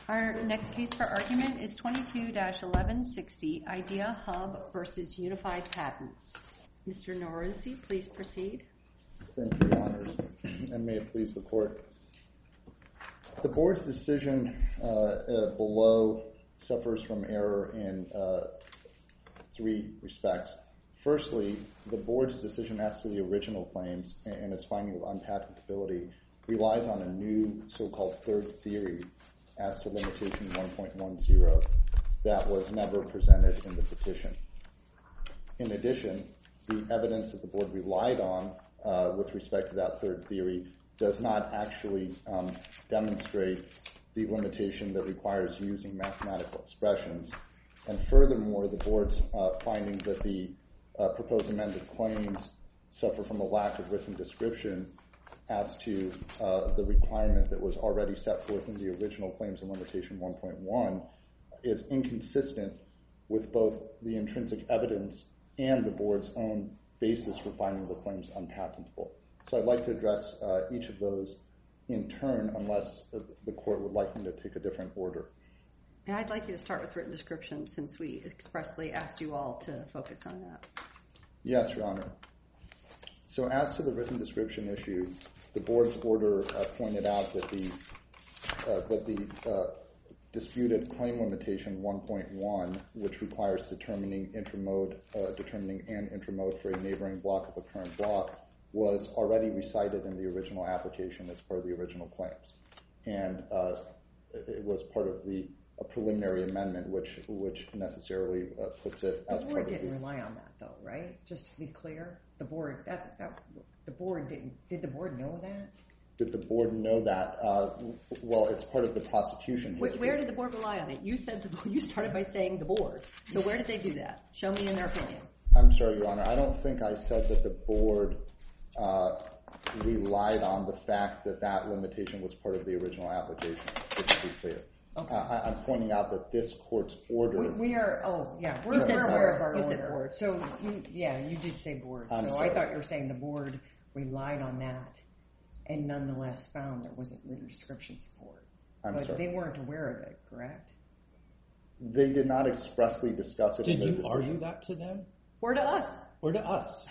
Our next case for argument is 22-1160, Idea Hub versus Unified Patents. Mr. Norouzi, please proceed. Thank you, Your Honors, and may it please the Court. The Board's decision below suffers from error in three respects. Firstly, the Board's decision as to the original claims and its finding of unpatentability relies on a new so-called third theory as to limitation 1.10 that was never presented in the petition. In addition, the evidence that the Board relied on with respect to that third theory does not actually demonstrate the limitation that requires using mathematical expressions. And furthermore, the Board's finding that the proposed amended claims suffer from a lack of written description as to the requirement that was already set forth in the original claims in limitation 1.1 is inconsistent with both the intrinsic evidence and the Board's own basis for finding the claims unpatentable. So I'd like to address each of those in turn, unless the Court would like me to take a different order. And I'd like you to start with written description since we expressly asked you all to focus on that. Yes, Your Honor. So as to the written description issue, the Board's order pointed out that the disputed claim limitation 1.1, which requires determining an intramode for a neighboring block of a current block, was already recited in the original application as part of the original claims. And it was part of a preliminary amendment, which necessarily puts it as part of the... The Board didn't rely on that, though, right? Just to be clear, the Board didn't. Did the Board know that? Did the Board know that? Well, it's part of the prosecution history. Where did the Board rely on it? You started by saying the Board. So where did they do that? Show me in their opinion. I'm sorry, Your Honor. I don't think I said that the Board relied on the fact that that limitation was part of the original application, just to be clear. Okay. I'm pointing out that this Court's order... we're aware of our order. So, you did say Board. So I thought you were saying the Board relied on that and nonetheless found there wasn't written description support. But they weren't aware of it, correct? They did not expressly discuss it in their decision. Did you argue that to them? Or to us? Or to us?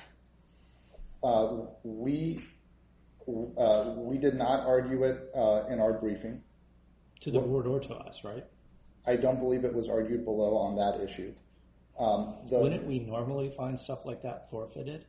We did not argue it in our briefing. To the Board or to us, right? I don't believe it was argued below on that issue. Wouldn't we normally find stuff like that forfeited?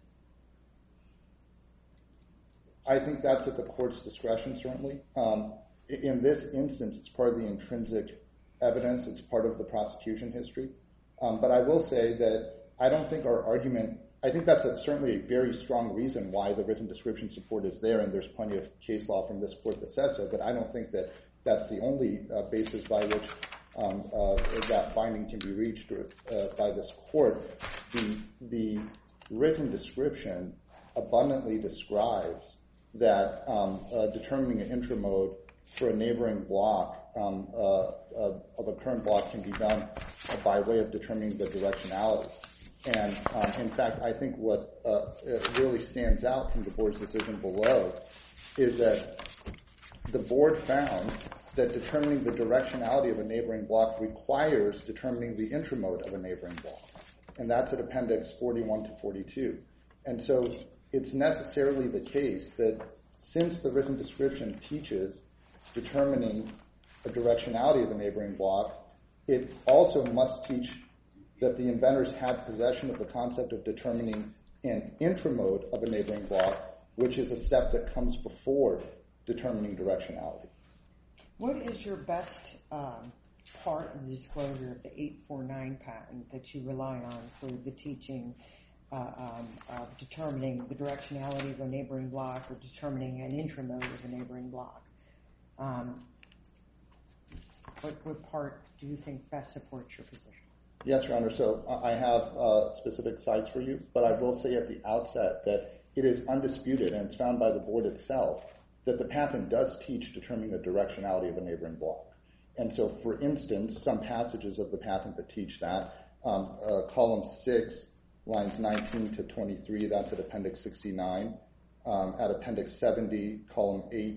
I think that's at the Court's discretion, certainly. In this instance, it's part of the intrinsic evidence. It's part of the prosecution history. But I will say that I don't think our argument... I think that's certainly a very strong reason why the written description support is there, and there's plenty of case law from this Court that says so, but I don't think that that's the only basis by which that finding can be reached by this Court. The written description abundantly describes that determining an intramode for a neighboring block of a current block can be done by way of determining the directionality. And in fact, I think what really stands out from the Board's decision below is that the Board found that determining the directionality of a neighboring block requires determining the intramode of a neighboring block. And that's at Appendix 41 to 42. And so it's necessarily the case that since the written description teaches determining a directionality of a neighboring block, it also must teach that the inventors had possession of the concept of determining an intramode of a neighboring block, which is a step that comes before determining directionality. What is your best part of the disclosure of the 849 patent that you rely on for the teaching of determining the directionality of a neighboring block or determining an intramode of a neighboring block? What part do you think best supports your position? Yes, Your Honor. So I have specific sites for you, but I will say at the outset that it is undisputed, and it's found by the Board itself, that the patent does teach determining the directionality of a neighboring block. And so, for instance, some passages of the patent that teach that, column 6, lines 19 to 23, that's at Appendix 69. At Appendix 70, column 8,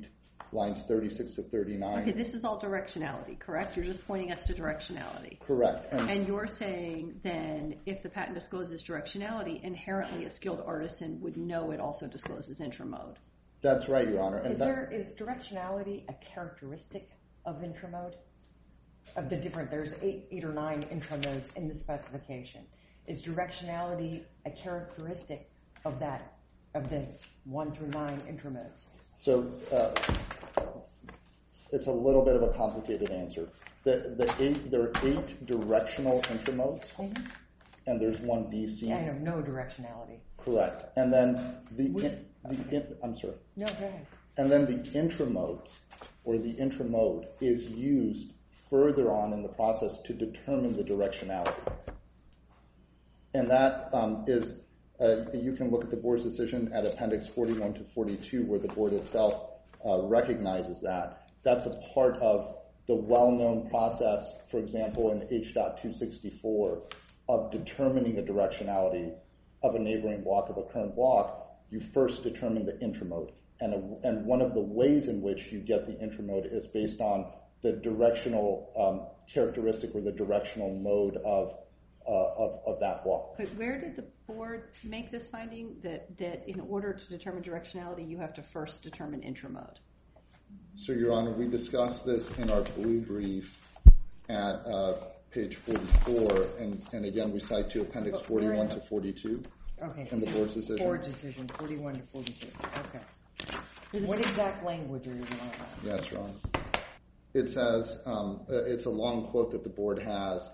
lines 36 to 39. Okay, this is all directionality, correct? You're just pointing us to directionality. Correct. And you're saying then if the patent discloses directionality, inherently a skilled artisan would know it also discloses intramode. That's right, Your Honor. And Is directionality a characteristic of intramode? Of the different, there's eight or nine intramodes in the specification. Is directionality a characteristic of that, of the 1 through 9 intramodes? So it's a little bit of a complicated answer. There are 8 directional intramodes, and there's 1 DC. Yeah, I have no directionality. Correct. And then I'm sorry. No, go ahead. And then the intramode, or the intramode, is used further on in the process to determine the directionality. And that is, you can look at the board's decision at Appendix 41 to 42, where the board itself recognizes that. That's a part of the well-known process, for example, in H.264, of determining a directionality of a neighboring block of a current block. You first determine the intramode. And one of the ways in which you get the intramode is based on the directional characteristic or the directional mode of that block. But where did the board make this finding that in order to determine directionality, you have to first determine intramode? So, Your Honor, we discussed this in our blue brief at page 44, and again, we cite to Appendix 41 to 42 in the board's decision. Board's decision, 41 to 42. Okay. What exact language are you relying on? Yes, Your Honor. It says, it's a long quote that the board has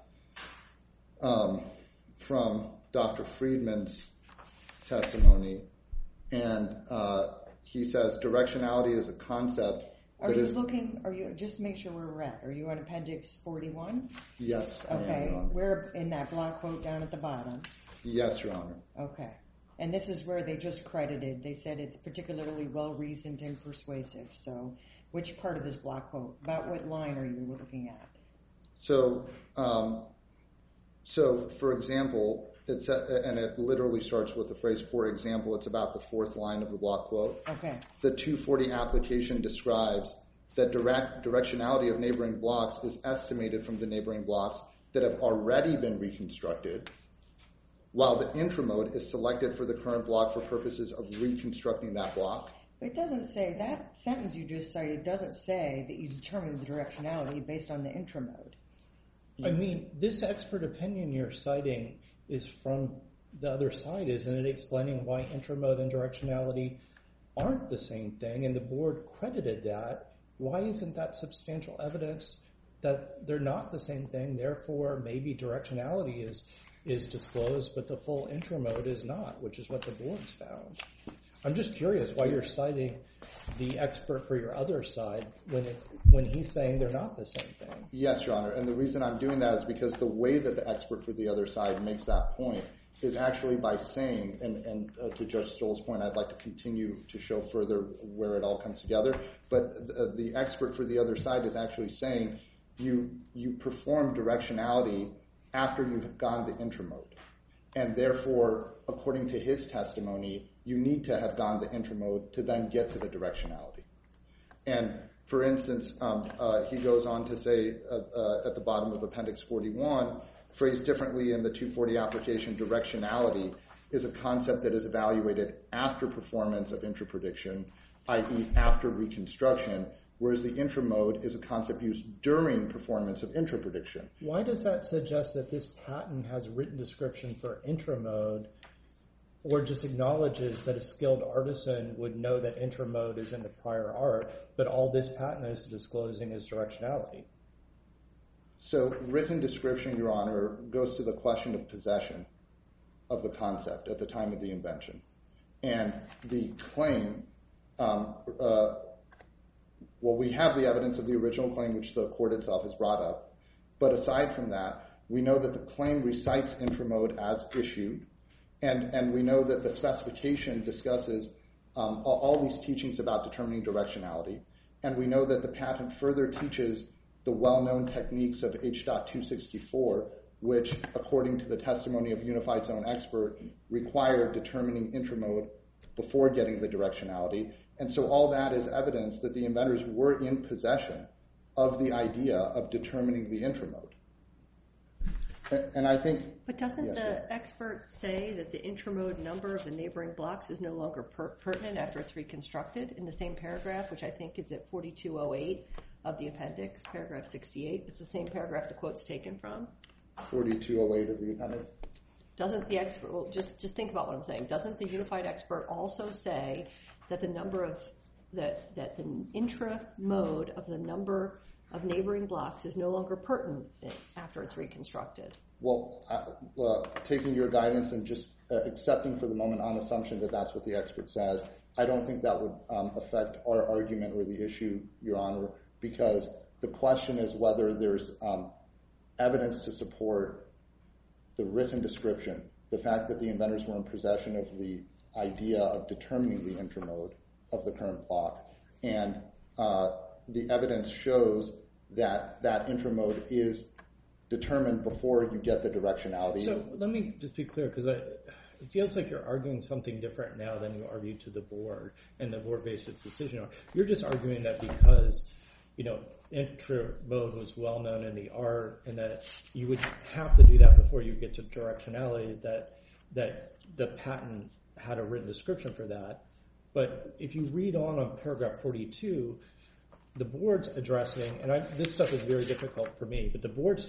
from Dr. Friedman's testimony, and he says directionality is a concept. Just make sure we're right. Are you on Appendix 41? Yes, I am, Okay, Your Honor. we're in that block quote down at the bottom. Yes, Your Honor. Okay. And this is where they just credited. They said it's particularly well-reasoned and persuasive. So which part of this block quote? About what line are you looking at? So for example, and it literally starts with the phrase, for example, it's about the 4th line of the block quote. Okay. The 240 application describes that directionality of neighboring blocks is estimated from the neighboring blocks that have already been reconstructed, while the intramode is selected for the current block for purposes of reconstructing that block. But it doesn't say, that sentence you just cited doesn't say that you determine the directionality based on the intramode. I mean, this expert opinion you're citing is from the other side, isn't it? Explaining why intramode and directionality aren't the same thing, and the board credited that. Why isn't that substantial evidence that they're not the same thing? Therefore, maybe directionality is disclosed, but the full intramode is not, which is what the board's found. I'm just curious why you're citing the expert for your other side when he's saying they're not the same thing. Yes, Your Honor, and the reason I'm doing that is because the way that the expert for the other side makes that point is actually by saying, and to Judge Stoll's point, I'd like to continue to show further where it all comes together, but the expert for the other side is actually saying you perform directionality after you've gone the intramode. And therefore, according to his testimony, you need to have gone the intramode to then get to the directionality. And for instance, he goes on to say at the bottom of Appendix 41, phrased differently in the 240 application, directionality is a concept that is evaluated after performance of intraprediction, i.e. after reconstruction, whereas the intramode is a concept used during performance of intraprediction. Why does that suggest that this patent has written description for intramode, or just acknowledges that a skilled artisan would know that intramode is in the prior art, but all this patent is disclosing is directionality? So written description, Your Honor, goes to the question of possession of the concept at the time of the invention. And the claim, we have the evidence of the original claim, which the court itself has brought up. But aside from that, we know that the claim recites intramode as issued, and we know that the specification discusses all these teachings about determining directionality, and we know that the patent further teaches the well-known techniques of H.264, which, according to the testimony of Unified's own expert, require determining intramode before getting the directionality, And so all that is evidence that the inventors were in possession of the idea of determining the intramode. And I think... But doesn't the expert say that the intramode number of the neighboring blocks is no longer pertinent after it's reconstructed in the same paragraph, which I think is at 4208 of the appendix, paragraph 68. It's the same paragraph the quote's taken from. 4208 of the appendix. Doesn't the expert, well, just think about what I'm saying. Doesn't the unified expert also say that the number of, that the intramode of the number of neighboring blocks is no longer pertinent after it's reconstructed? Well, taking your guidance and just accepting for the moment on assumption that that's what the expert says, I don't think that would affect our argument or the issue, Your Honor, because the question is whether there's evidence to support the written description, the fact that the inventors were in possession of the idea of determining the intramode of the current block, and the evidence shows that that intramode is determined before you get the directionality. So let me just be clear, because it feels like you're arguing something different now than you argued to the board, and the board based its decision on. You're just arguing that because, intramode was well known in the art, and that you would have to do that before you get to directionality, that the patent had a written description for that. But if you read on paragraph 42, the board's addressing, and this stuff is very difficult for me, but the board's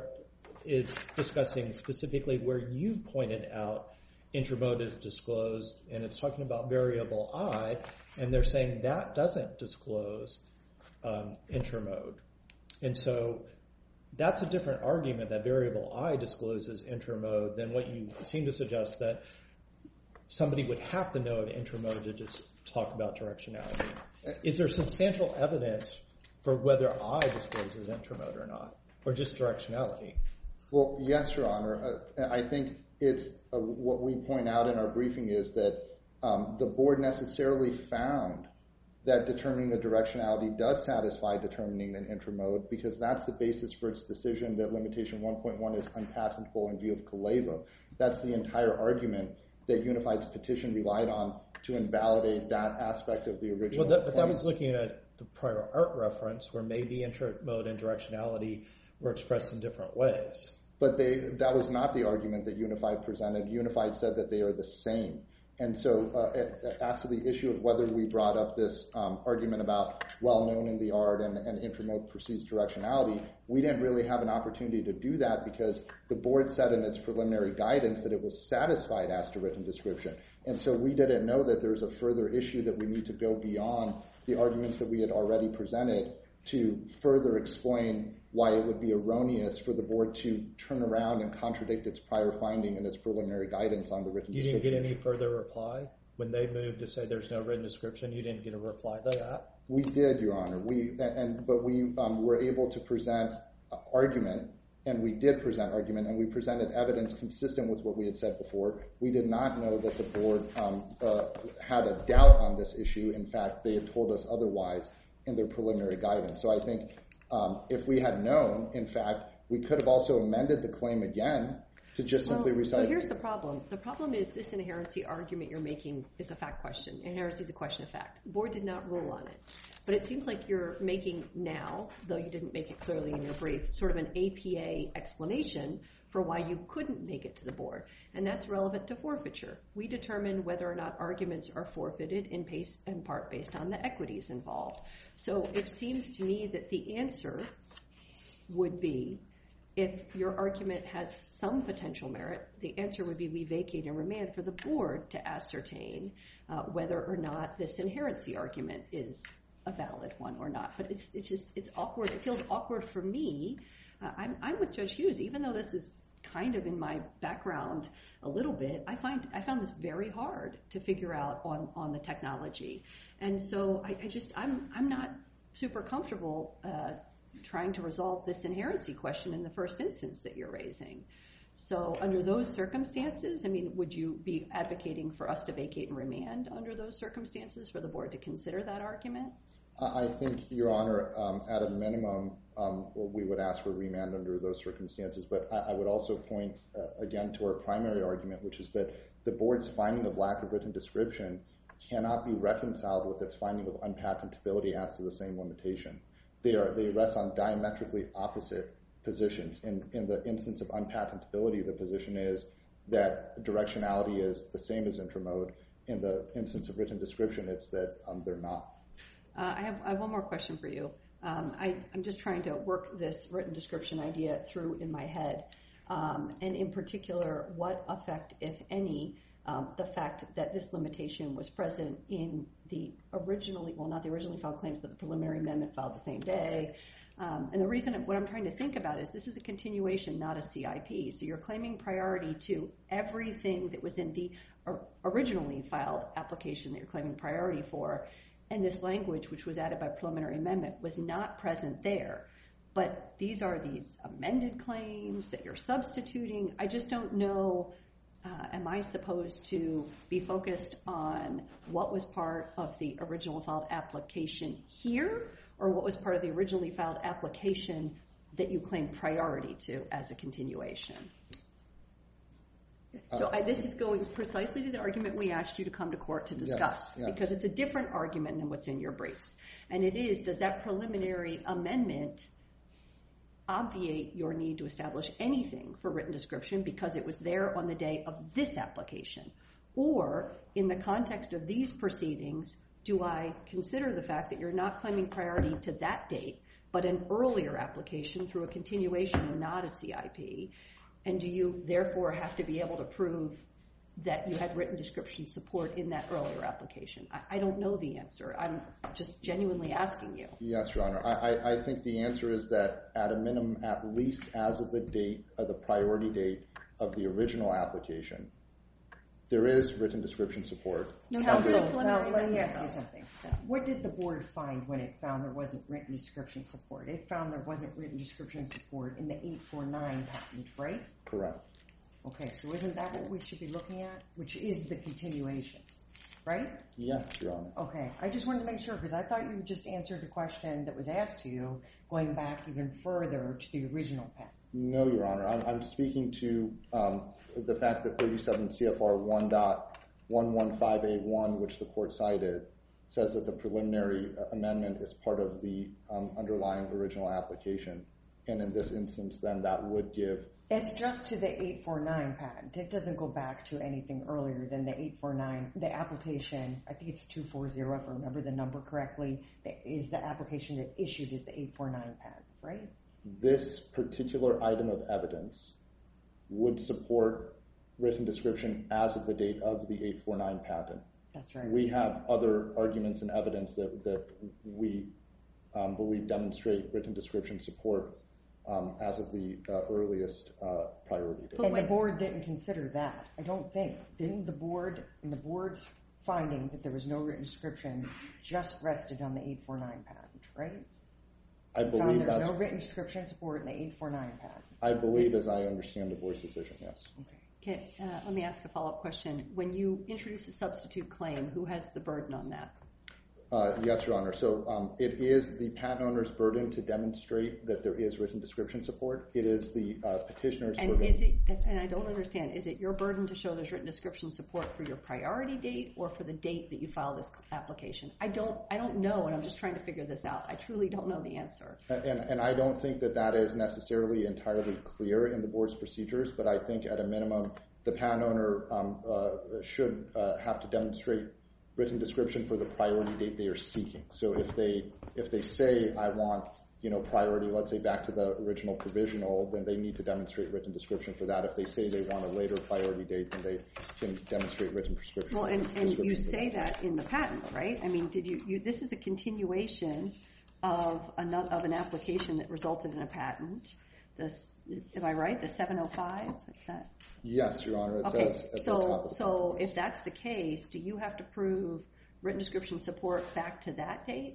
is discussing specifically where you pointed out intramode is disclosed, and it's talking about variable I, and they're saying that doesn't disclose intramode. And so that's a different argument, that variable I discloses intramode, than what you seem to suggest that somebody would have to know an intramode to just talk about directionality. Is there substantial evidence for whether I discloses intramode or not, or just directionality? Well, yes, Your Honor. I think it's what we point out in our briefing is that the board necessarily found that determining the directionality does satisfy determining an intramode, because that's the basis for its decision that limitation 1.1 is unpatentable in view of Kaleva. That's the entire argument that Unified's petition relied on to invalidate that aspect of the original claim. But that was looking at the prior art reference, where maybe intramode and directionality were expressed in different ways. But that was not the argument that Unified presented. Unified said that they are the same. And so as to the issue of whether we brought up this argument about well-known in the art and intramode precedes directionality, we didn't really have an opportunity to do that because the board said in its preliminary guidance that it was satisfied as to written description. And so we didn't know that there's a further issue that we need to go beyond the arguments that we had already presented to further explain why it would be erroneous for the board to turn around and contradict its prior finding in its preliminary guidance on the written description. You didn't get any further reply? When they moved to say there's no written description, you didn't get a reply to that? We did, Your Honor. But we were able to present argument, and we did present argument, and we presented evidence consistent with what we had said before. We did not know that the board had a doubt on this issue. In fact, they had told us otherwise in their preliminary guidance. So I think if we had known, in fact, we could have also amended the claim again to just simply recite. So here's the problem. The problem is this inherency argument you're making is a fact question. Inherency is a question of fact. The board did not rule on it. But it seems like you're making now, though you didn't make it clearly in your brief, sort of an APA explanation for why you couldn't make it to the board. And that's relevant to forfeiture. We determine whether or not arguments are forfeited in part based on the equities involved. So it seems to me that the answer would be, if your argument has some potential merit, the answer would be we vacate and remand for the board to ascertain whether or not this inherency argument is a valid one or not. But it's awkward. It feels awkward for me. I'm with Judge Hughes. Even though this is kind of in my background a little bit, I found this very hard to figure out on the technology. And so I'm not super comfortable trying to resolve this inherency question in the first instance that you're raising. So under those circumstances, I mean, would you be advocating for us to vacate and remand under those circumstances for the board to consider that argument? I think, Your Honor, at a minimum, we would ask for remand under those circumstances. But I would also point, again, to our primary argument, which is that the board's finding of lack of written description cannot be reconciled with its finding of unpatentability as to the same limitation. They rest on diametrically opposite positions. In the instance of unpatentability, the position is that directionality is the same as intramode. In the instance of written description, it's that they're not. I have one more question for you. I'm just trying to work this written description idea through in my head. And in particular, what effect, if any, the fact that this limitation was present in the originally, well, not the originally filed claims, but the preliminary amendment filed the same day. And the reason, what I'm trying to think about is this is a continuation, not a CIP. So you're claiming priority to everything that was in the originally filed application that you're claiming priority for. And this language, which was added by preliminary amendment, was not present there. But these are these amended claims that you're substituting. I just don't know, am I supposed to be focused on what was part of the original filed application here, or what was part of the originally filed application that you claim priority to as a continuation? So this is going precisely to the argument we asked you to come to court to discuss, yes. Because it's a different argument than what's in your briefs. And it is, does that preliminary amendment obviate your need to establish anything for written description because it was there on the day of this application? Or in the context of these proceedings, do I consider the fact that you're not claiming priority to that date, but an earlier application through a continuation and not a CIP? And do you therefore have to be able to prove that you had written description support in that earlier application? I don't know the answer. I'm just genuinely asking you. Yes, Your Honor. I think the answer is that at a minimum, at least as of the date of the priority date of the original application, there is written description support. Now, let me ask you something. What did the board find when it found there wasn't written description support? It found there wasn't written description support in the 849 patent, right? Correct. Okay, so isn't that what we should be looking at? Which is the continuation, right? Yes, Your Honor. Okay, I just wanted to make sure, because I thought you just answered the question that was asked to you, going back even further to the original patent. No, Your Honor. I'm speaking to the fact that 37 CFR 1.115A1, which the court cited, says that the preliminary amendment is part of the underlying original application. And in this instance, then that would give... It's just to the 849 patent. It doesn't go back to anything earlier than the 849. The application, I think it's 240, if I remember the number correctly, is the application that issued is the 849 patent, right? This particular item of evidence would support written description as of the date of the 849 patent. That's right. We have other arguments and evidence that we believe demonstrate written description support as of the earliest priority date. And the board didn't consider that, I don't think. Didn't the board, in the board's finding that there was no written description, just rested on the 849 patent, right? I believe found there's that's... no written description support in the 849 patent. I believe, as I understand the board's decision, yes. Okay. Let me ask a follow-up question. When you introduce a substitute claim, who has the burden on that? Yes, Your Honor. So it is the patent owner's burden to demonstrate that there is written description support. It is the petitioner's burden. And I don't understand, is it your burden to show there's written description support for your priority date or for the date that you file this application? I don't know, and I'm just trying to figure this out. I truly don't know the answer. And I don't think that is necessarily entirely clear in the board's procedures, but I think at a minimum the patent owner should have to demonstrate written description for the priority date they are seeking. So if they say, I want priority, let's say back to the original provisional, then they need to demonstrate written description for that. If they say they want a later priority date, then they can demonstrate written description. Well, and you say that in the patent, right? I mean, did you this is a continuation of an application that resulted in a patent. Am I right? The 705? Is that? Yes, Your Honor. It okay. says at the top of the so if that's the case, do you have to prove written description support back to that date?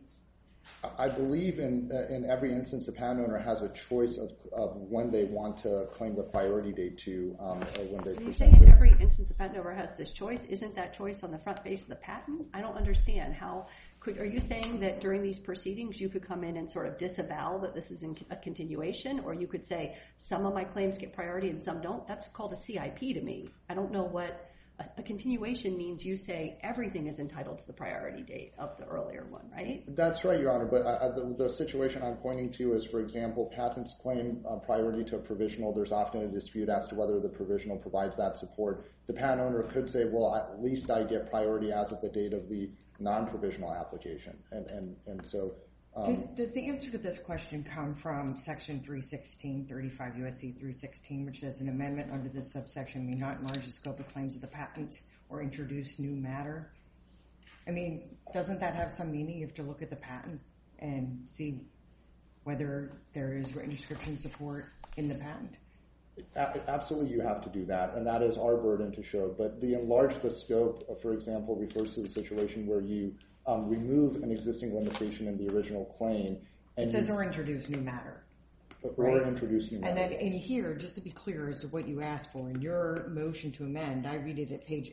I believe in every instance the patent owner has a choice of when they want to claim the priority date to when they present it. You say in every instance the patent owner has this choice. Isn't that choice on the front face of the patent? I don't understand how. Are you saying that during these proceedings you could come in and sort of disavow that this is a continuation, or you could say some of my claims get priority and some don't? That's called a CIP to me. I don't know what A continuation means you say everything is entitled to the priority date of the earlier one, right? That's right, Your Honor, but the situation I'm pointing to is, for example, patents claim priority to a provisional. There's often a dispute as to whether the provisional provides that support. The patent owner could say, well, at least I get priority as of the date of the non-provisional application. And so... Does the answer to this question come from Section 316, 35 U.S.C. 316, which says an amendment under this subsection may not enlarge the scope of claims of the patent or introduce new matter? I mean, doesn't that have some meaning? You have to look at the patent and see whether there is written description support in the patent. Absolutely, you have to do that, and that is our burden to show. But the enlarge the scope, for example, refers to the situation where you remove an existing limitation in the original claim. And it says or introduce new matter. Or introduce new matter. And then in here, just to be clear as to what you asked for, in your motion to amend, I read it at page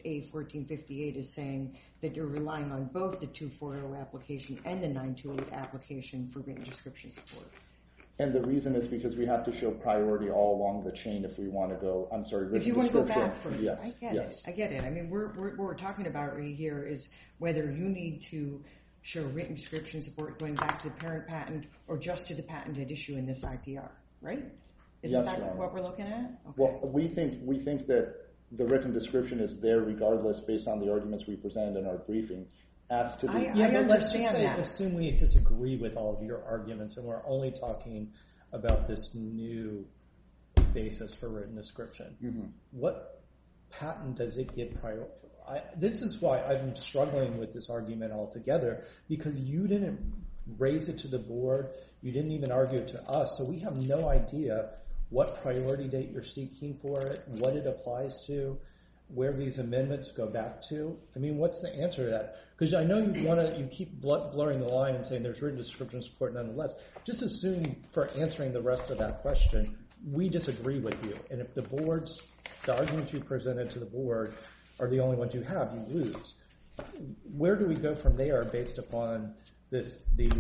A1458 as saying that you're relying on both the 240 application and the 928 application for written description support. And the reason is because we have to show priority all along the chain if we want to go, if you want to go back for it. Yes, I get it. I mean, what we're talking about right here is whether you need to show written description support going back to the parent patent or just to the patent at issue in this IPR, right? Isn't that what we're looking at? Okay. Well, we think that the written description is there regardless based on the arguments we presented in our briefing. But let's just assume we disagree with all of your arguments and we're only talking about this new basis for written description. Mm-hmm. What patent does it give priority? This is why I'm struggling with this argument altogether, because you didn't raise it to the board, you didn't even argue it to us, so we have no idea what priority date you're seeking for it, what it applies to, where these amendments go back to. I mean, what's the answer to that? Because I know you keep blurring the line and saying there's written description support nonetheless. Just assume for answering the rest of that question, we disagree with you. And if the arguments you presented to the board are the only ones you have, you lose. Where do we go from there based upon these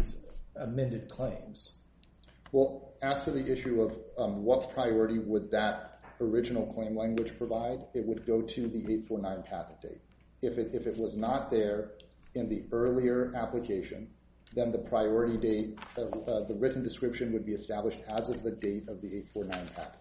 amended claims? Well, as to the issue of what priority would that original claim language provide, it would go to the 849 patent date. If it was not there in the earlier application, then the priority date, the written description would be established as of the date of the 849 patent.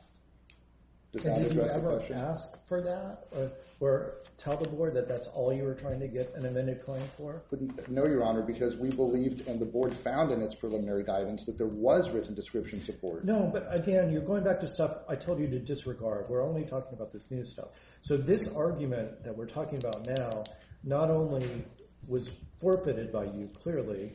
Does that address the question? Did you ever ask for that or tell the board that that's all you were trying to get an amended claim for? No, Your Honor, because we believed and the board found in its preliminary guidance that there was written description support. No, but again, you're going back to stuff I told you to disregard. We're only talking about this new stuff. So this argument that we're talking about now not only was forfeited by you clearly.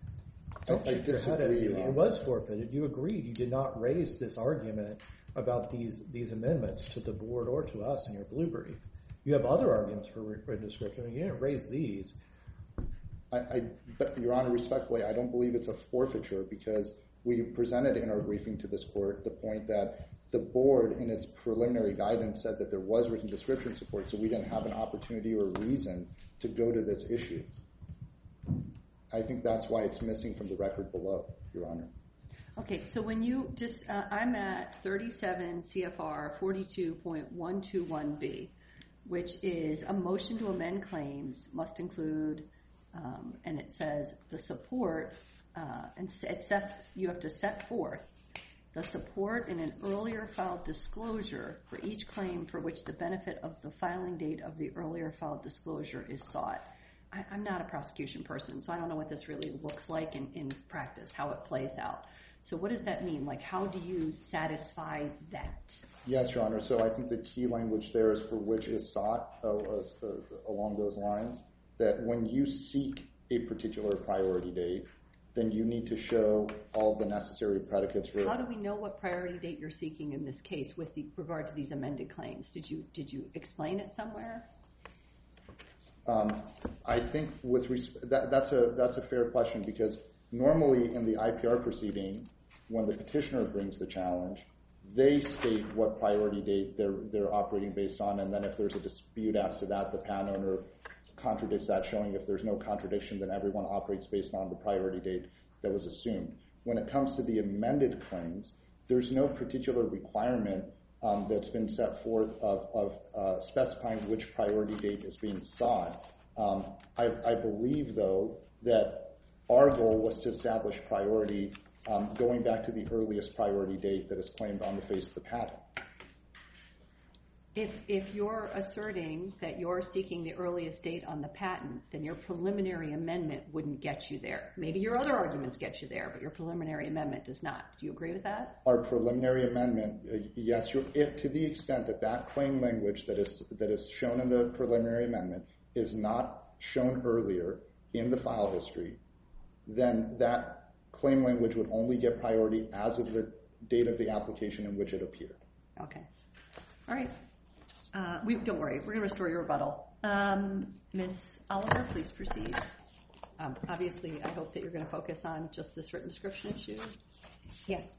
Don't shake your head at me. It was forfeited. You agreed. You did not raise this argument about these amendments to the board or to us in your blue brief. You have other arguments for written description. You didn't raise these. But Your Honor, respectfully, I don't believe it's a forfeiture because we presented in our briefing to this court the point that the board in its preliminary guidance said that there was written description support, so we didn't have an opportunity or reason to go to this issue. I think that's why it's missing from the record below, Your Honor. Okay, so when you just, I'm at 37 CFR 42.121B, which is a motion to amend claims must include, and it says the support, and you have to set forth the support in an earlier filed disclosure for each claim for which the benefit of the filing date of the earlier filed disclosure is sought. I'm not a prosecution person, so I don't know what this really looks like in practice, how it plays out. So what does that mean? Like, how do you satisfy that? Yes, Your Honor. So I think the key language there is for which is sought along those lines, that when you seek a particular priority date, then you need to show all the necessary predicates for it. How do we know what priority date you're seeking in this case with regard to these amended claims? Did you explain it somewhere? I think that's a fair question because normally in the IPR proceeding, when the petitioner brings the challenge, they state what priority date they're operating based on, and then if there's a dispute as to that, the patent owner contradicts that, showing if there's no contradiction, then everyone operates based on the priority date that was assumed. When it comes to the amended claims, there's no particular requirement that's been set forth of specifying which priority date is being sought. I believe, though, that our goal was to establish priority going back to the earliest priority date that is claimed on the face of the patent. If you're asserting that you're seeking the earliest date on the patent, then your preliminary amendment wouldn't get you there. Maybe your other arguments get you there, but your preliminary amendment does not. Do you agree with that? Our preliminary amendment, yes, to the extent that that claim language that is shown in the preliminary amendment is not shown earlier in the file history, then that claim language would only get priority as of the date of the application in which it appeared. Okay. All right. Don't worry. We're going to restore your rebuttal. Ms. Oliver, please proceed. Obviously, I hope that you're going to focus on just this written description issue. Yes.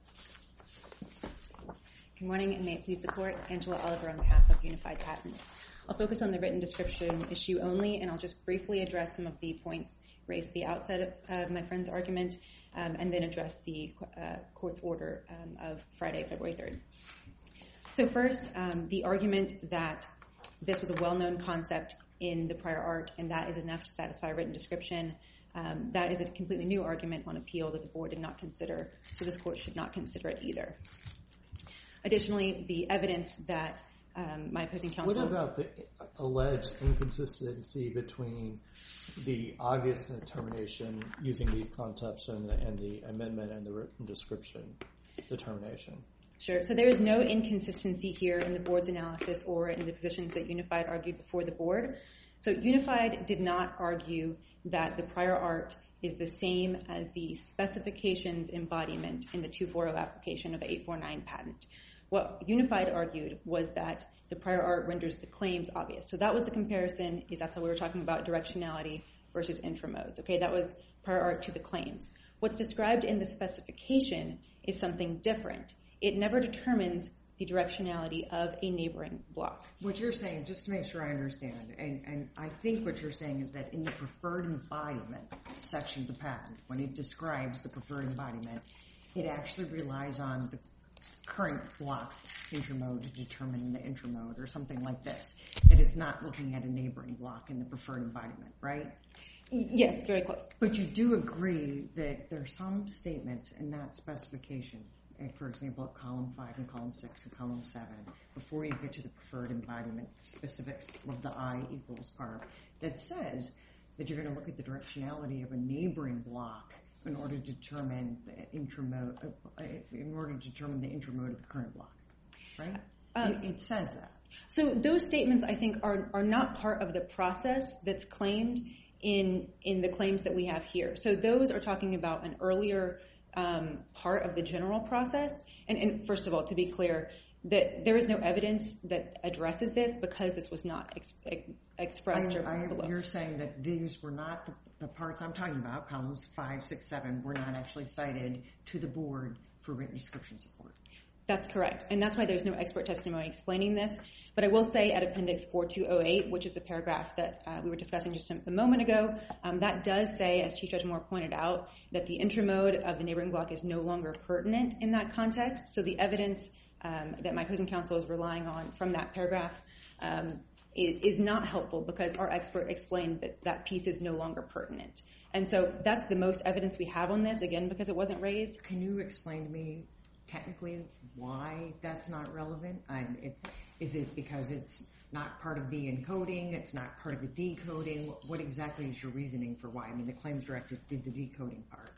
Good morning, and may it please the Court. Angela Oliver on behalf of Unified Patents. I'll focus on the written description issue only, and I'll just briefly address some of the points raised at the outset of my friend's argument, and then address the Court's order of Friday, February 3rd. So first, the argument that this was a well-known concept in the prior art, and that is enough to satisfy a written description, that is a completely new argument on appeal that the Board did not consider, so this Court should not consider it either. Additionally, the evidence that my opposing counsel... What about the alleged inconsistency between the obvious determination using these concepts and the amendment and the written description determination? Sure. So there is no inconsistency here in the Board's analysis or in the positions that Unified argued before the Board. So Unified did not argue that the prior art is the same as the specifications embodiment in the 240 application of the 849 patent. What Unified argued was that the prior art renders the claims obvious. So that was the comparison, that's how we were talking about directionality versus intramodes. Okay, that was prior art to the claims. What's described in the specification is something different. It never determines the directionality of a neighboring block. What you're saying, just to make sure I understand, and I think what you're saying is that in the preferred embodiment section of the patent, when it describes the preferred embodiment, it actually relies on the current block's intramode to determine the intramode or something like this. That it's not looking at a neighboring block in the preferred embodiment, right? Yes, very close. But you do agree that there are some statements in that specification, for example, at column 5 and column 6 and column 7, before you get to the preferred embodiment specifics of the I equals part, that says that you're going to look at the directionality of a neighboring block in order to determine the intramode, of the current block, right? It says that. So those statements, I think, are not part of the process that's claimed in the claims that we have here. So those are talking about an earlier part of the general process. And first of all, to be clear, that there is no evidence that addresses this because this was not expressed below. You're saying that these were not the parts I'm talking about, columns 5, 6, 7, were not actually cited to the Board for written description support. That's correct. And that's why there's no expert testimony explaining this. But I will say at Appendix 4208, which is the paragraph that we were discussing just a moment ago, that does say, as Chief Judge Moore pointed out, that the intramode of the neighboring block is no longer pertinent in that context. So the evidence that my opposing counsel is relying on from that paragraph is not helpful because our expert explained that that piece is no longer pertinent. And so that's the most evidence we have on this, again, because it wasn't raised. Can you explain to me technically why that's not relevant? Is it because it's not part of the encoding, it's not part of the decoding? What exactly is your reasoning for why? I mean, the claims directive did the decoding part.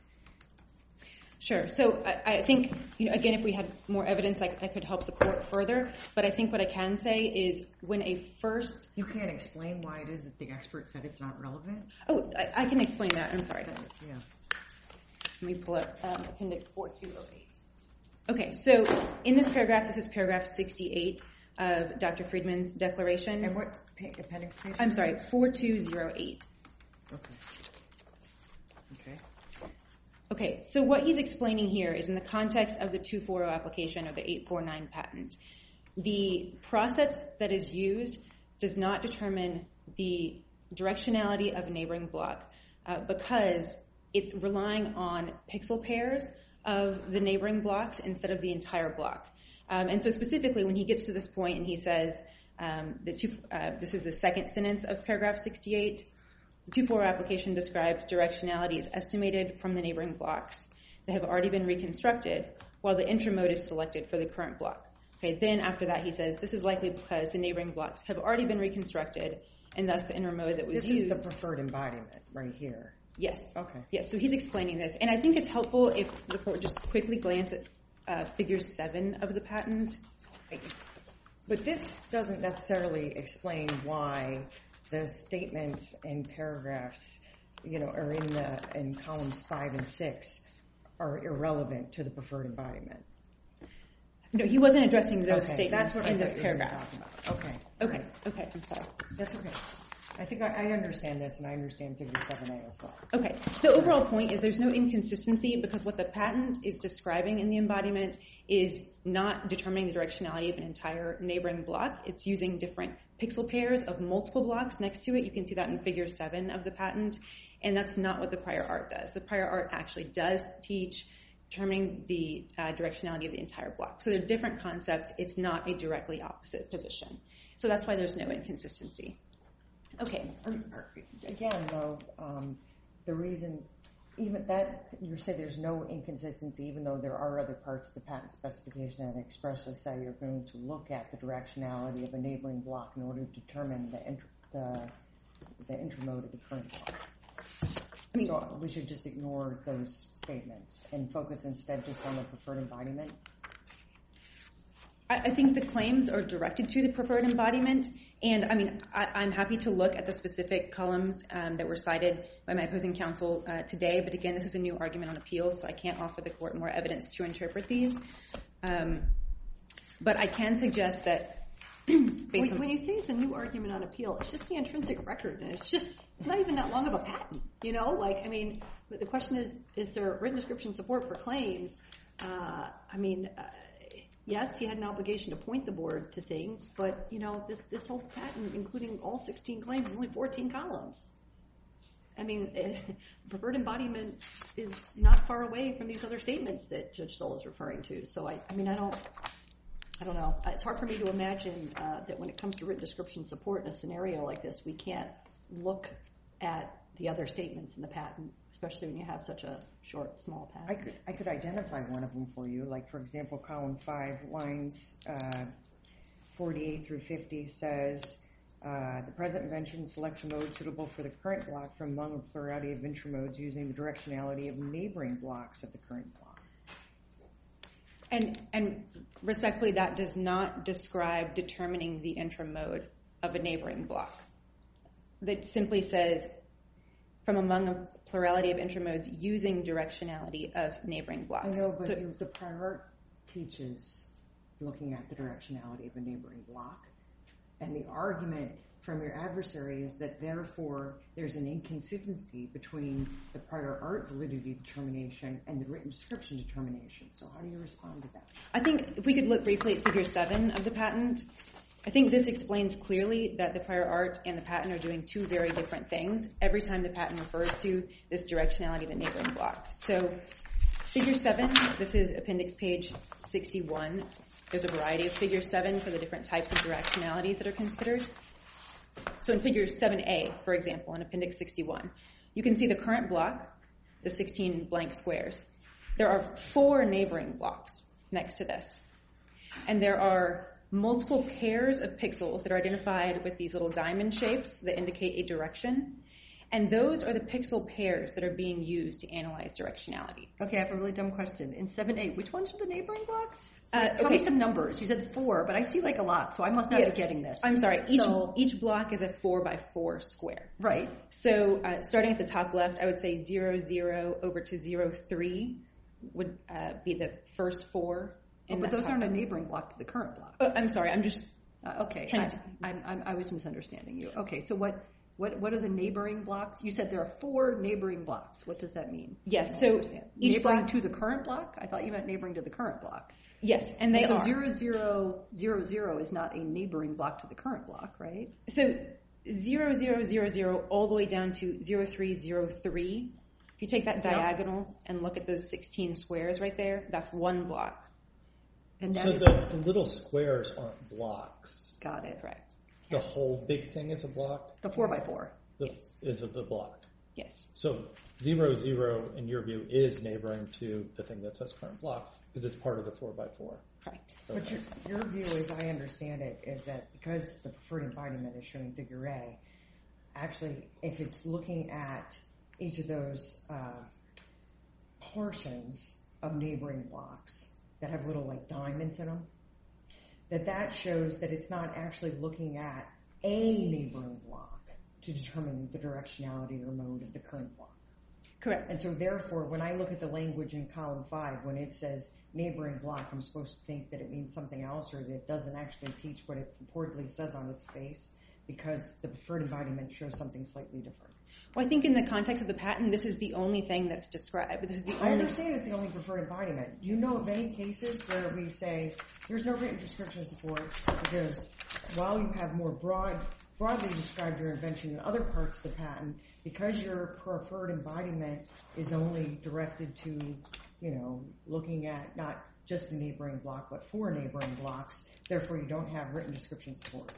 Sure. So I think, again, if we had more evidence, I could help the Court further. But I think what I can say is when a first... You can't explain why it is that the expert said it's not relevant? Oh, I can explain that. I'm sorry. Yeah. Let me pull up Appendix 4208. Okay, so in this paragraph, this is paragraph 68 of Dr. Friedman's declaration. And what appendix page? I'm sorry, 4208. Okay, so what he's explaining here is in the context of the 240 application of the 849 patent. The process that is used does not determine the directionality of a neighboring block because it's relying on pixel pairs of the neighboring blocks instead of the entire block. And so specifically, when he gets to this point and he says, this is the second sentence of paragraph 68, the 2.4 application describes directionality as estimated from the neighboring blocks that have already been reconstructed while the intramode is selected for the current block. Okay, then after that he says, this is likely because the neighboring blocks have already been reconstructed and thus the intramode that was used. This is the preferred embodiment right here. Yes. Okay. Yes, so he's explaining this. And I think it's helpful if the court just quickly glance at figure 7 of the patent. But this doesn't necessarily explain why the statements in paragraphs, or in columns 5 and 6 are irrelevant to the preferred embodiment. No, he wasn't addressing those Okay, statements that's what in I this thought you were gonna paragraph. talk about. Okay, I'm sorry. That's okay. I think I understand this, and I understand figure 7A as well. Okay, the overall point is there's no inconsistency because what the patent is describing in the embodiment is not determining the directionality of an entire neighboring block. It's using different pixel pairs of multiple blocks next to it. You can see that in figure 7 of the patent, and that's not what the prior art does. The prior art actually does teach determining the directionality of the entire block. So they're different concepts. It's not a directly opposite position. So that's why there's no inconsistency. Okay. Again, though, the reason, even that, you say there's no inconsistency, even though there are other parts of the patent specification that expressly say you're going to look at the directionality of a neighboring block in order to determine the intramode of the current block. So we should just ignore those statements and focus instead just on the preferred embodiment? I think the claims are directed to the preferred embodiment, and I'm happy to look at the specific columns that were cited by my opposing counsel today, but again, this is a new argument on appeal, so I can't offer the court more evidence to interpret these. But I can suggest that based on... When you say it's a new argument on appeal, it's just the intrinsic record, and it's not even that long of a patent, the question is there written description support for claims? Yes, he had an obligation to point the board to things, but, this whole patent, including all 16 claims, is only 14 columns. Preferred embodiment is not far away from these other statements that Judge Stoll is referring to. So, I don't know. It's hard for me to imagine that when it comes to written description support in a scenario like this, we can't look at the other statements in the patent, especially when you have such a short, small patent. I could identify one of them for you. Like, for example, column 5, lines 48 through 50 says, the present invention selects a mode suitable for the current block from among a plurality of intramodes using the directionality of neighboring blocks of the current block. And respectfully, that does not describe determining the intramode of a neighboring block. That simply says, from among a plurality of intramodes using directionality of neighboring blocks. I know, but the prior art teaches looking at the directionality of a neighboring block. And the argument from your adversary is that, therefore, there's an inconsistency between the prior art validity determination and the written description determination. So how do you respond to that? I think if we could look briefly at figure 7 of the patent, I think this explains clearly that the prior art and the patent are doing two very different things every time the patent refers to this directionality of the neighboring block. So figure 7, this is appendix page 61. There's a variety of figure 7 for the different types of directionalities that are considered. So in figure 7A, for example, in appendix 61, you can see the current block, the 16 blank squares. There are 4 neighboring blocks next to this. And there are multiple pairs of pixels that are identified with these little diamond shapes that indicate a direction. And those are the pixel pairs that are being used to analyze directionality. Okay, I have a really dumb question. In 7A, which ones are the neighboring blocks? Tell Tell me some numbers. You said 4, but I see a lot, so I must not be getting this. I'm sorry. Each block is a 4x4 square. Right. So starting at the top left, I would say 0, 0 over to 0, 3 would be the first 4. But those aren't a neighboring block to the current block. I'm sorry. I'm just okay. I was misunderstanding you. Okay, so what are the neighboring blocks? You said there are 4 neighboring blocks. What does that mean? Yes. So each neighboring block to the current block? I thought you meant neighboring to the current block. Yes, and they are. So 0, 0, 0, 0 is not a neighboring block to the current block, right? So 0, 0, 0, 0 all the way down to 0, 3, 0, 3. If you take that diagonal and look at those 16 squares right there, that's one block. And that So is the little squares aren't blocks. got it. Correct. The whole big thing is a block? The 4x4. Yes. Is it the block? Yes. So 0, 0, in your view, is neighboring to the thing that says current block because it's part of the 4x4. Correct. But your view, as I understand it, is that because the preferred embodiment is shown in figure A, actually, if it's looking at each of those portions of neighboring blocks that have little like diamonds in them, that shows that it's not actually looking at a neighboring block to determine the directionality or mode of the current block. Correct. And so therefore, when I look at the language in column 5, when it says neighboring block, I'm supposed to think that it means something else or that it doesn't actually teach what it purportedly says on its face because the preferred embodiment shows something slightly different. Well, I think in the context of the patent, this is the only thing that's described. This is the I only. understand it's the only preferred embodiment. Do you know of any cases where we say there's no written description support because while you have more broadly described your invention in other parts of the patent, because your preferred embodiment is only directed to, looking at not just the neighboring block, but 4 neighboring blocks, therefore you don't have written description support.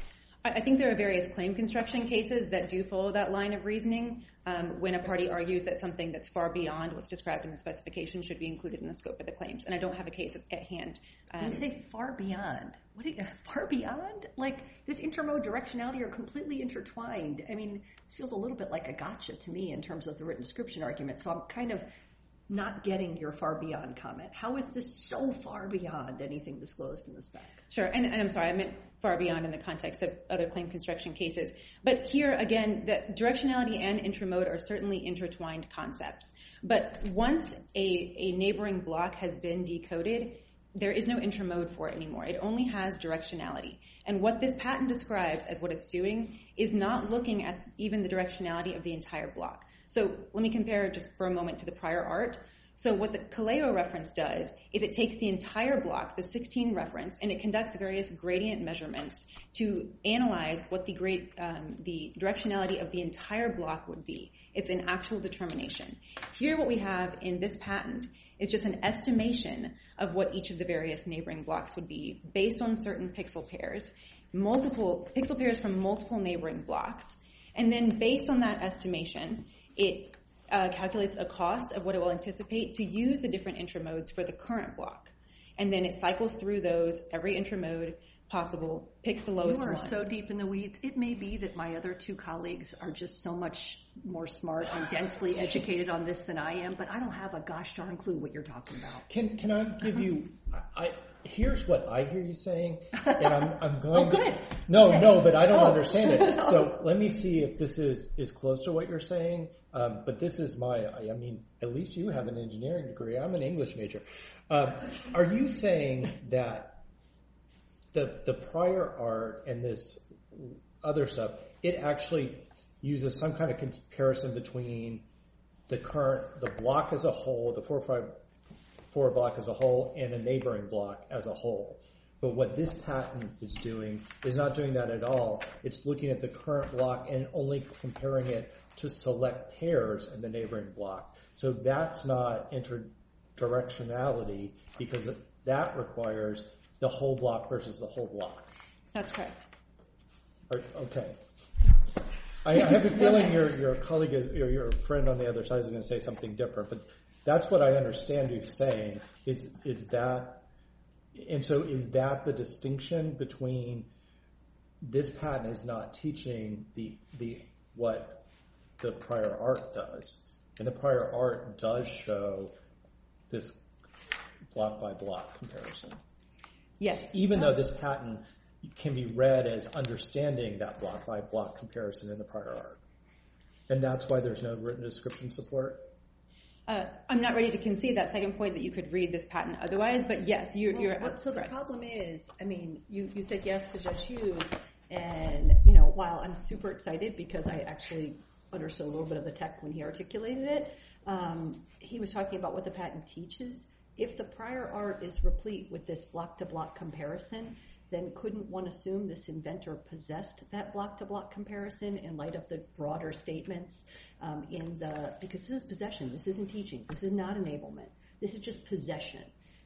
I think there are various claim construction cases that do follow that line of reasoning when a party argues that something that's far beyond what's described in the specification should be included in the scope of the claims. And I don't have a case at hand. When you say far beyond, far beyond? Like this intermode directionality are completely intertwined. I mean, this feels a little bit like a gotcha to me in terms of the written description argument. So I'm kind of not getting your far beyond comment. How is this so far beyond anything disclosed in the spec? Sure, and I'm sorry, I meant far beyond in the context of other claim construction cases. But here, again, the directionality and intramode are certainly intertwined concepts. But once a neighboring block has been decoded, there is no intramode for it anymore. It only has directionality. And what this patent describes as what it's doing is not looking at even the directionality of the entire block. So let me compare just for a moment to the prior art. So what the Kaleo reference does is it takes the entire block, the 16 reference, and it conducts various gradient measurements to analyze what the directionality of the entire block would be. It's an actual determination. Here what we have in this patent is just an estimation of what each of the various neighboring blocks would be based on certain pixel pairs, multiple pixel pairs from multiple neighboring blocks. And then based on that estimation, it calculates a cost of what it will anticipate to use the different intramodes for the current block. And then it cycles through those, every intramode possible, picks the lowest one. You are so deep in the weeds. It may be that my other 2 colleagues are just so much more smart and densely educated on this than I am, but I don't have a gosh darn clue what you're talking about. Can I give you... Here's what I hear you saying, and I'm going good. No, but I don't understand it. So let me see if this is close to what you're saying. But this is at least you have an engineering degree. I'm an English major. Are you saying that the prior art and this other stuff, it actually uses some kind of comparison between the block as a whole, the 4 block as a whole, and a neighboring block as a whole? But what this patent is doing is not doing that at all. It's looking at the current block and only comparing it to select pairs in the neighboring block. So that's not interdirectionality because that requires the whole block versus the whole block. That's correct. Okay. I have a feeling your colleague or your friend on the other side is going to say something different, but that's what I understand you saying. Is that the distinction between this patent is not teaching the what the prior art does, and the prior art does show this block by block comparison? Yes. Even though this patent can be read as understanding that block by block comparison in the prior art. And that's why there's no written description support? I'm not ready to concede that second point that you could read this patent otherwise, but yes, you're correct. So the problem is, you said yes to Judge Hughes, and while I'm super excited because I actually understood a little bit of the tech when he articulated it, he was talking about what the patent teaches. If the prior art is replete with this block-to-block comparison, then couldn't one assume this inventor possessed that block-to-block comparison in light of the broader statements because this is possession, this isn't teaching, this is not enablement, this is just possession.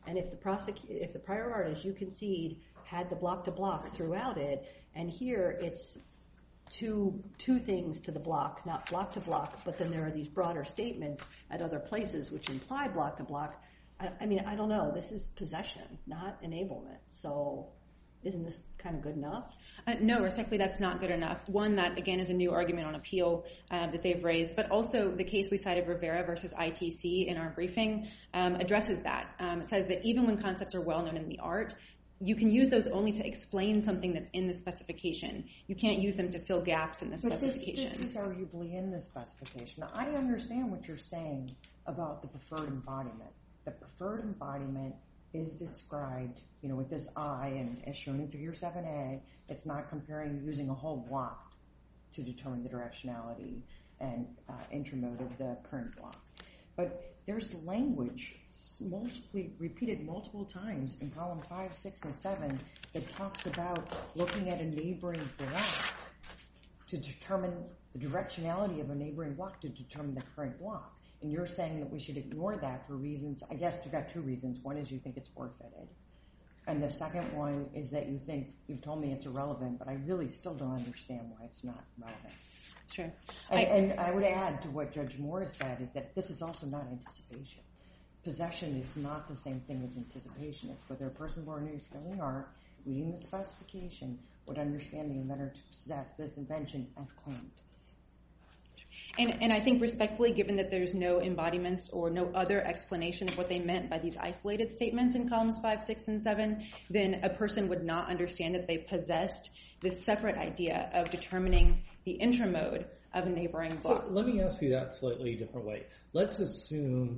And if the prior art, as you concede, had the block-to-block throughout it, and here it's two things to the block, not block-to-block, but then there are these broader statements at other places which imply block-to-block, I mean, I don't know. This is possession, not enablement. So isn't this kind of good enough? No, respectfully, that's not good enough. One, that, again, is a new argument on appeal that they've raised, but also the case we cited, Rivera versus ITC, in our briefing, addresses that. It says that even when concepts are well-known in the art, you can use those only to explain something that's in the specification. You can't use them to fill gaps in the specification. This is arguably in the specification. I understand what you're saying about the preferred embodiment. The preferred embodiment is described, with this I, and as shown in Figure 7a, it's not comparing using a whole block to determine the directionality and intramode of the current block. But there's language repeated multiple times in column 5, 6, and 7 that talks about looking at a neighboring block to determine the directionality of a neighboring block to determine the current block. And you're saying that we should ignore that for reasons, I guess you've got two reasons. One is you think it's forfeited. And the second one is that you've told me it's irrelevant, but I really still don't understand why it's not relevant. Sure. And I would add to what Judge Morris said is that this is also not anticipation. Possession is not the same thing as anticipation. It's whether a person born who's filling art, reading the specification, would understand the inventor to possess this invention as claimed. And I think respectfully, given that there's no embodiments or no other explanation of what they meant by these isolated statements in columns 5, 6, and 7, then a person would not understand that they possessed this separate idea of determining the intramode of a neighboring block. So let me ask you that slightly different way. Let's assume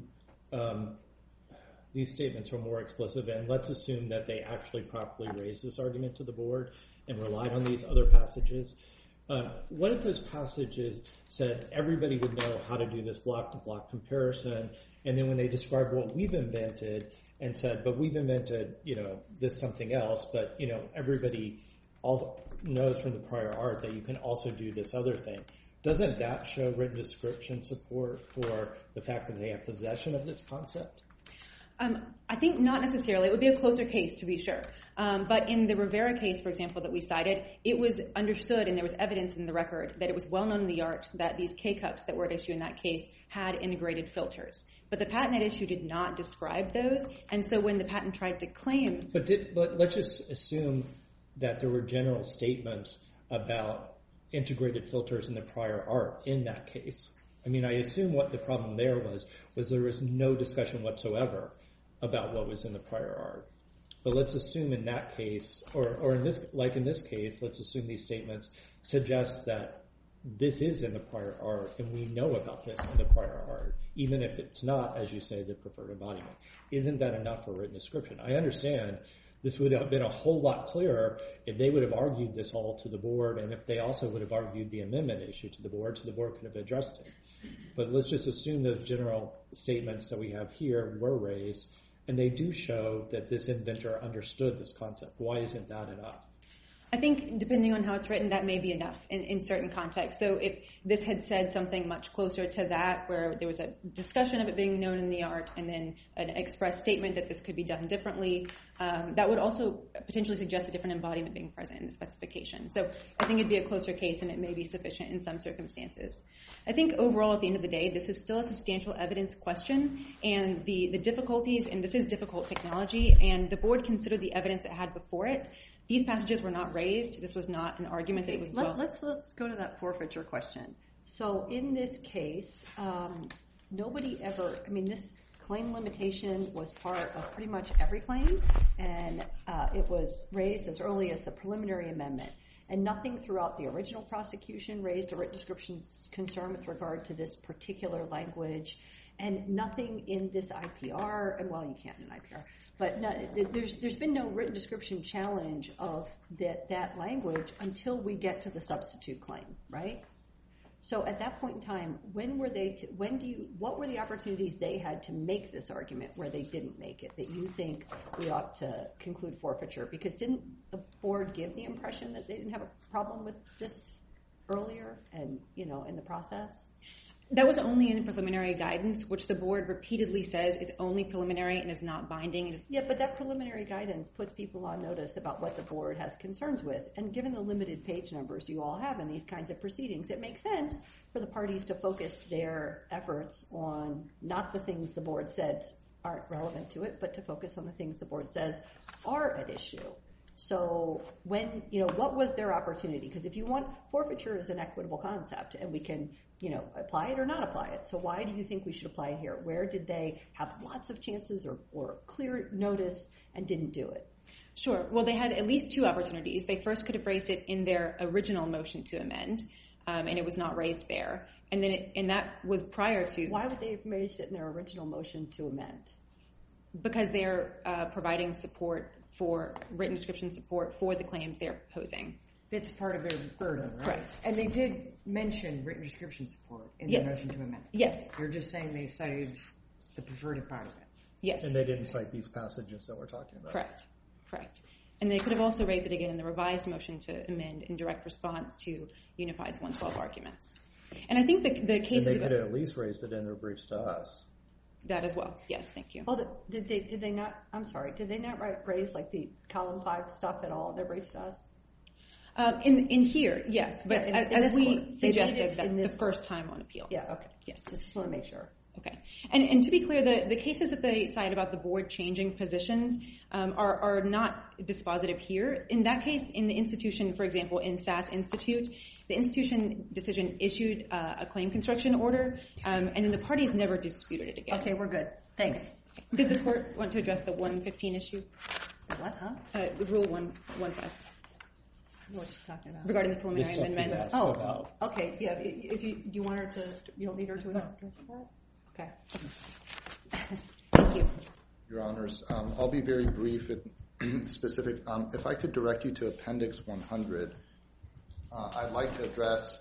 these statements are more explicit, and let's assume that they actually properly raised this argument to the board and relied on these other passages. What if those passages said everybody would know how to do this block-to-block comparison, and then when they described what we've invented and said, but we've invented, this something else, but, everybody all knows from the prior art that you can also do this other thing. Doesn't that show written description support for the fact that they have possession of this concept? I think not necessarily. It would be a closer case, to be sure. But in the Rivera case, for example, that we cited, it was understood and there was evidence in the record that it was well known in the art that these K-cups that were at issue in that case had integrated filters. But the patent at issue did not describe those, and so when the patent tried to claim... But let's just assume that there were general statements about integrated filters in the prior art in that case. I mean, I assume what the problem there was there was no discussion whatsoever about what was in the prior art. But let's assume in that case, or in this case, let's assume these statements suggest that this is in the prior art and we know about this in the prior art, even if it's not, as you say, the preferred embodiment. Isn't that enough for written description? I understand this would have been a whole lot clearer if they would have argued this all to the board and if they also would have argued the amendment issue to the board, so the board could have addressed it. But let's just assume those general statements that we have here were raised, and they do show that this inventor understood this concept. Why isn't that enough? I think depending on how it's written, that may be enough in certain contexts. So if this had said something much closer to that, where there was a discussion of it being known in the art and then an express statement that this could be done differently, that would also potentially suggest a different embodiment being present in the specification. So I think it'd be a closer case and it may be sufficient in some circumstances. I think overall, at the end of the day, this is still a substantial evidence question, and the difficulties, and this is difficult technology, and the board considered the evidence it had before it. These passages were not raised. This was not an argument that it was Let's go to that forfeiture question. So in this case, nobody ever, this claim limitation was part of pretty much every claim, and it was raised as early as the preliminary amendment. And nothing throughout the original prosecution raised a written description concern with regard to this particular language, and nothing in this IPR, and well, you can't in an IPR, but there's been no written description challenge of that language until we get to the substitute claim, right? So at that point in time, what were the opportunities they had to make this argument where they didn't make it, that you think we ought to conclude forfeiture? Because didn't the board give the impression that they didn't have a problem with this earlier and, in the process? That was only in the preliminary guidance, which the board repeatedly says is only preliminary and is not binding. Yeah, but that preliminary guidance puts people on notice about what the board has concerns with. And given the limited page numbers you all have in these kinds of proceedings, it makes sense for the parties to focus their efforts on not the things the board said aren't relevant to it, but to focus on the things the board says are at issue. So when, what was their opportunity? Because if you want, forfeiture is an equitable concept, and we can, apply it or not apply it. So why do you think we should apply it here? Where did they have lots of chances or clear notice and didn't do it? Sure. Well, they had at least two opportunities. They first could have raised it in their original motion to amend, and it was not raised there. And that was prior to... Why would they have raised it in their original motion to amend? Because they're providing support for written description support for the claims they're posing. That's part of their burden, right? Correct. And they did mention written description support in the motion to amend. Yes. You're just saying they cited the preferred embodiment. Yes. And they didn't cite these passages that we're talking about. Correct. And they could have also raised it again in the revised motion to amend in direct response to Unified's 112 arguments. And I think the cases... And they could have at least raised it in their briefs to us. That as well. Yes, thank you. Oh, did they not? I'm sorry. Did they not raise like the column 5 stuff at all in their briefs to us? In here, yes, but Yeah, as we court. suggested, that's the first time on appeal. Yeah. Okay. Yes. Just want to make sure. Okay. And to be clear, the cases that they cite about the board changing positions are not dispositive here. In that case, in the institution, for example, in SAS Institute, the institution decision issued a claim construction order, and then the parties never disputed it again. Okay, we're good. Thanks. Did the court want to address the 115 issue? The what, huh? The Rule 115 What she's talking about. regarding the preliminary amendments. Oh, okay. Yeah, if you want her to, you don't need her to address that? Okay. Thank you. Your Honors, I'll be very brief and specific. If I could direct you to Appendix 100, I'd like to address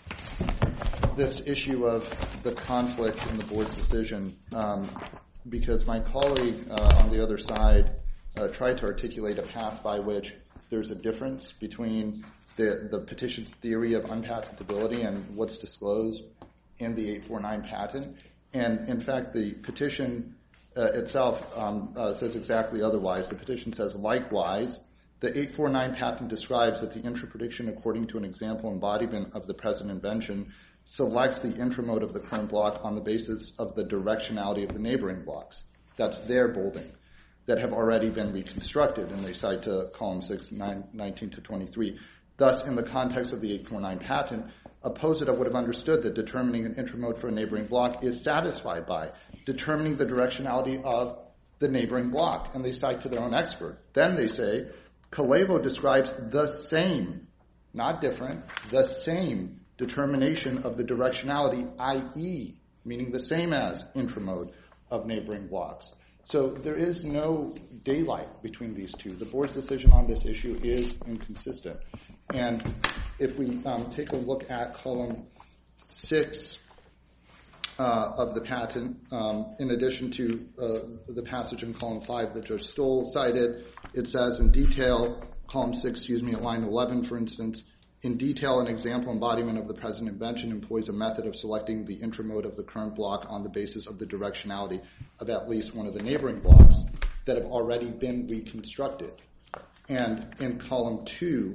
this issue of the conflict in the board's decision because my colleague on the other side tried to articulate a path by which there's a difference between the petition's theory of unpatentability and what's disclosed in the 849 patent. And in fact, the petition itself says exactly otherwise. The petition says, likewise, the 849 patent describes that the intra-prediction according to an example embodiment of the present invention selects the intramode of the current block on the basis of the directionality of the neighboring blocks. That's their bolding that have already been reconstructed, and they cite to column 6, 19 to 23. Thus, in the context of the 849 patent, a POSITA would have understood that determining an intramode for a neighboring block is satisfied by determining the directionality of the neighboring block, and they cite to their own expert. Then they say, Calevo describes the same, not different, the same determination of the directionality, i.e., meaning the same as intramode of neighboring blocks. So there is no daylight between these two. The board's decision on this issue is inconsistent. And if we take a look at column 6 of the patent, in addition to the passage in column 5 that Judge Stoll cited, it says in detail, column 6, at line 11, for instance, in detail, an example embodiment of the present invention employs a method of selecting the intramode of the current block on the basis of the directionality of at least one of the neighboring blocks that have already been reconstructed. And in column 2,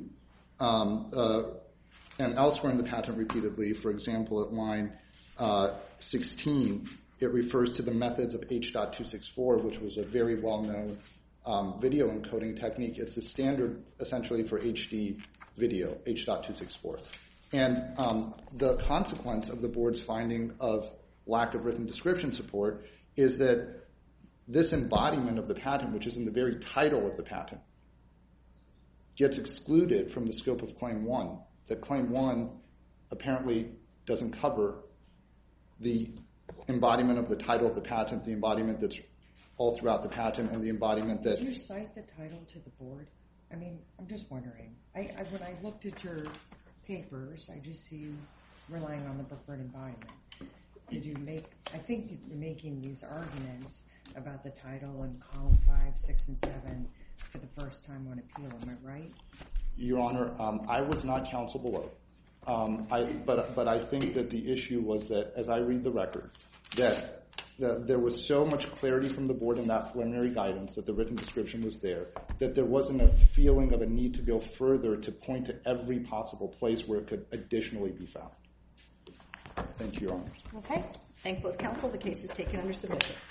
and elsewhere in the patent repeatedly, for example, at line 16, it refers to the methods of H.264, which was a very well-known video encoding technique. It's the standard, essentially, for HD video, H.264. And the consequence of the board's finding of lack of written description support is that this embodiment of the patent, which is in the very title of the patent, gets excluded from the scope of Claim 1. That Claim 1 apparently doesn't cover the embodiment of the title of the patent, the embodiment that's all throughout the patent, and the embodiment that... Did you cite the title to the board? I mean, I'm just wondering. When I looked at your papers, I just see you relying on the preferred embodiment. I think you're making these arguments about the title in column 5, 6, and 7 for the first time on appeal. Am I right? Your Honor, I was not counsel below. But I think that the issue was that, as I read the record, that there was so much clarity from the board in that preliminary guidance that the written description was there, that there wasn't a feeling of a need to go further to point to every possible place where it could additionally be found. Thank you, Your Honors. Okay. Thank both counsel. The case is taken under submission.